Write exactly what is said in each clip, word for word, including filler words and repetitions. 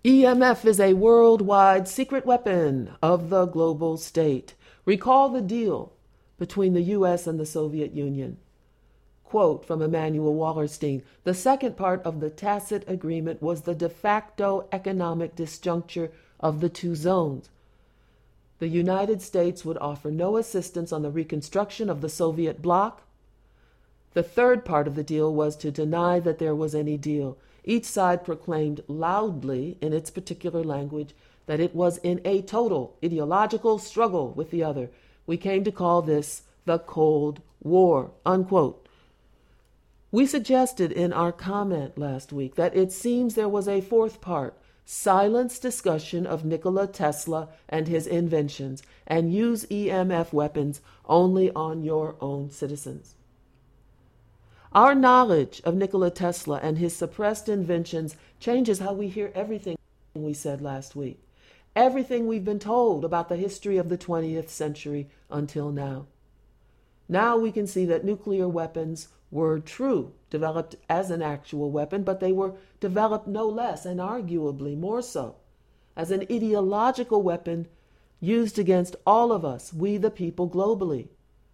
E M F is a worldwide secret weapon of the global state. Recall the deal between the U S and the Soviet Union. Quote from Emanuel Wallerstein, the second part of the tacit agreement was the de facto economic disjuncture of the two zones. The United States would offer no assistance on the reconstruction of the Soviet bloc. The third part of the deal was to deny that there was any deal. Each side proclaimed loudly in its particular language that it was in a total ideological struggle with the other. We came to call this the Cold War, unquote. We suggested in our comment last week that it seems there was a fourth part, silence discussion of Nikola Tesla and his inventions, and use E M F weapons only on your own citizens. Our knowledge of Nikola Tesla and his suppressed inventions changes how we hear everything we said last week, everything we've been told about the history of the twentieth century until now. Now we can see that nuclear weapons were true, developed as an actual weapon, but they were developed no less, and arguably more so, as an ideological weapon used against all of us, we the people globally.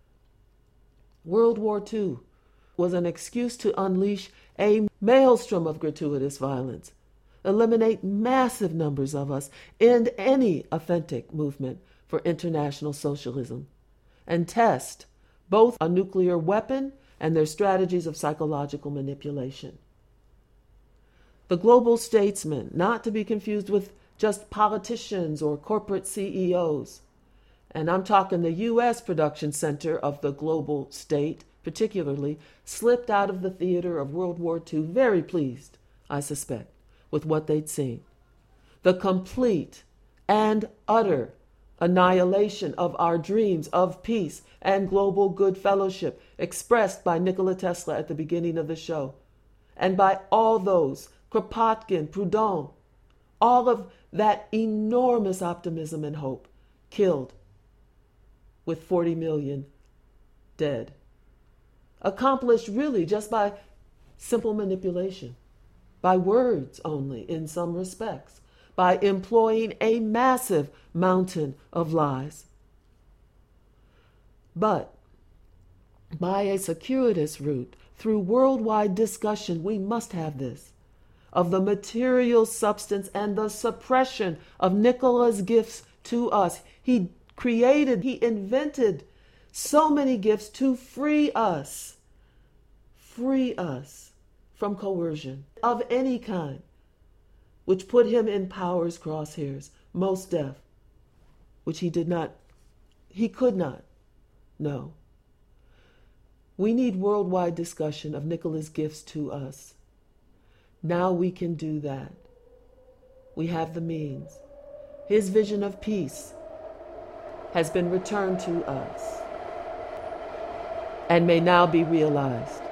World War Two was an excuse to unleash a maelstrom of gratuitous violence, eliminate massive numbers of us, end any authentic movement for international socialism, and test both a nuclear weapon and their strategies of psychological manipulation. The global statesmen, not to be confused with just politicians or corporate C E Os, and I'm talking the U S production center of the global state, particularly, slipped out of the theater of World War Two very pleased, I suspect, with what they'd seen. The complete and utter annihilation of our dreams of peace and global good fellowship expressed by Nikola Tesla at the beginning of the show, and by all those, Kropotkin, Proudhon, all of that enormous optimism and hope, killed with forty million dead. Accomplished really just by simple manipulation, by words only in some respects, by employing a massive mountain of lies. But by a circuitous route, through worldwide discussion, we must have this, of the material substance and the suppression of Nikola's gifts to us. He created, he invented so many gifts to free us, free us from coercion of any kind, which put him in power's crosshairs, most deaf, which he did not, he could not know. We need worldwide discussion of Nikola's gifts to us. Now we can do that. We have the means. His vision of peace has been returned to us and may now be realized.